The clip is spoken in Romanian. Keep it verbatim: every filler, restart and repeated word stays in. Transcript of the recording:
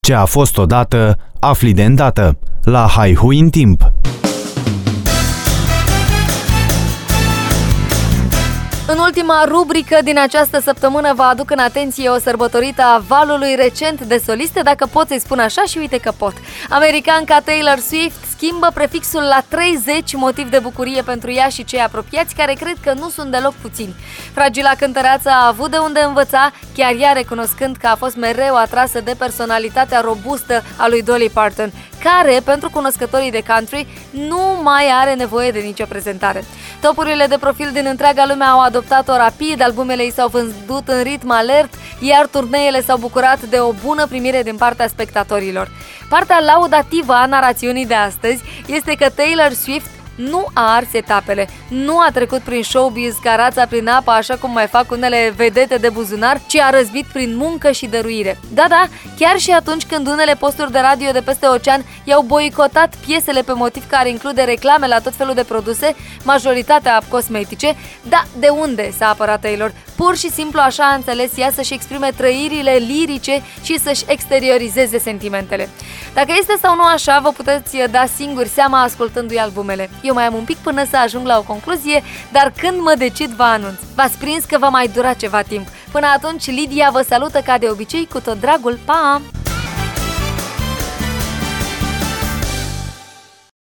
Ce a fost odată, afli de îndată. La Haihui în timp. În ultima rubrică din această săptămână vă aduc în atenție o sărbătorită a valului recent de soliste, dacă pot să-i spun așa, și uite că pot. Americanca Taylor Swift schimbă prefixul la treizeci, motiv de bucurie pentru ea și cei apropiați, care cred că nu sunt deloc puțini. Fragila cântăreață a avut de unde învăța, chiar ea recunoscând că a fost mereu atrasă de personalitatea robustă a lui Dolly Parton, care, pentru cunoscătorii de country, nu mai are nevoie de nicio prezentare. Topurile de profil din întreaga lume au adoptat-o rapid, albumele ei s-au vândut în ritm alert, iar turneele s-au bucurat de o bună primire din partea spectatorilor. Partea laudativă a narațiunii de astăzi este că Taylor Swift nu a ars etapele, nu a trecut prin showbiz ca rața prin apă, așa cum mai fac unele vedete de buzunar, ci a răzbit prin muncă și dăruire. Da, da, chiar și atunci când unele posturi de radio de peste ocean i-au boicotat piesele pe motiv care include reclame la tot felul de produse, majoritatea cosmetice, da, de unde s-a apărat Taylor? Pur și simplu așa a înțeles ea să-și exprime trăirile lirice și să-și exteriorizeze sentimentele. Dacă este sau nu așa, vă puteți da singuri seama ascultându-i albumele. Eu mai am un pic până să ajung la o concluzie, dar când mă decid vă anunț. V-ați prins că va mai dura ceva timp. Până atunci, Lidia vă salută ca de obicei cu tot dragul. Pa!